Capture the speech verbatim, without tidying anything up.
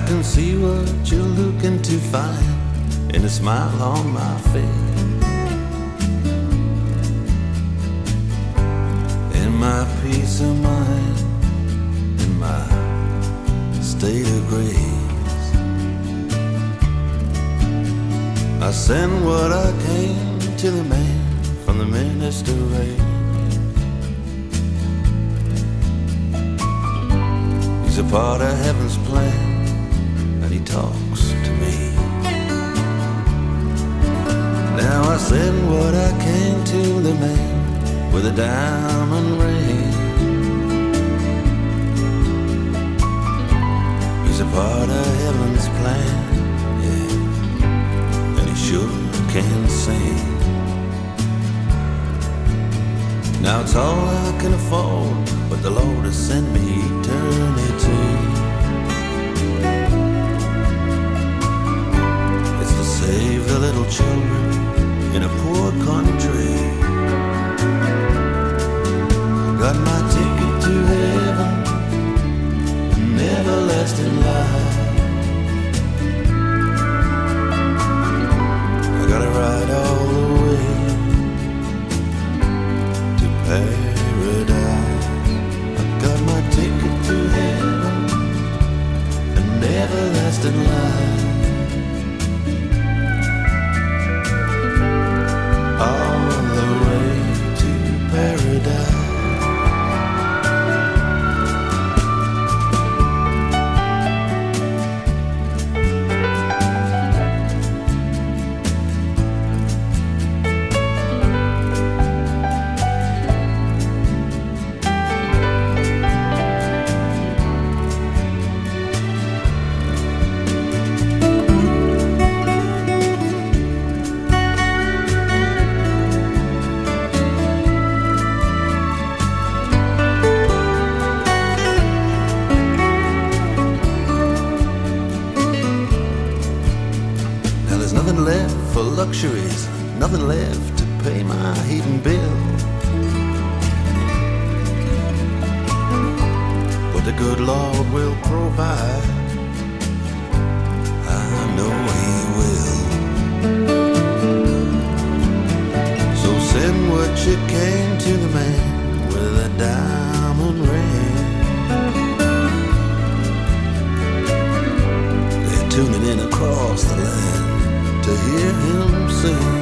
can see what you're looking to find in a smile on my face, in my peace of mind, in my state of grace. I send what I came to the man from the minister race. He's a part of heaven's plan, and he talks to me. Now I send what I came to the man with a diamond ring. He's a part of heaven's plan, yeah, and he sure can sing. Now it's all I can afford, but the Lord has sent me eternity. It's to save the little children in a poor country. Got my ticket to heaven, an everlasting life. I gotta ride all the way to paradise. I got my ticket to heaven, an everlasting life. All the way to paradise. Luxuries, nothing left to pay my heating bill. But the good Lord will provide, I know He will. So send what you came to the man with a diamond ring. They're tuning in across the land to hear him sing.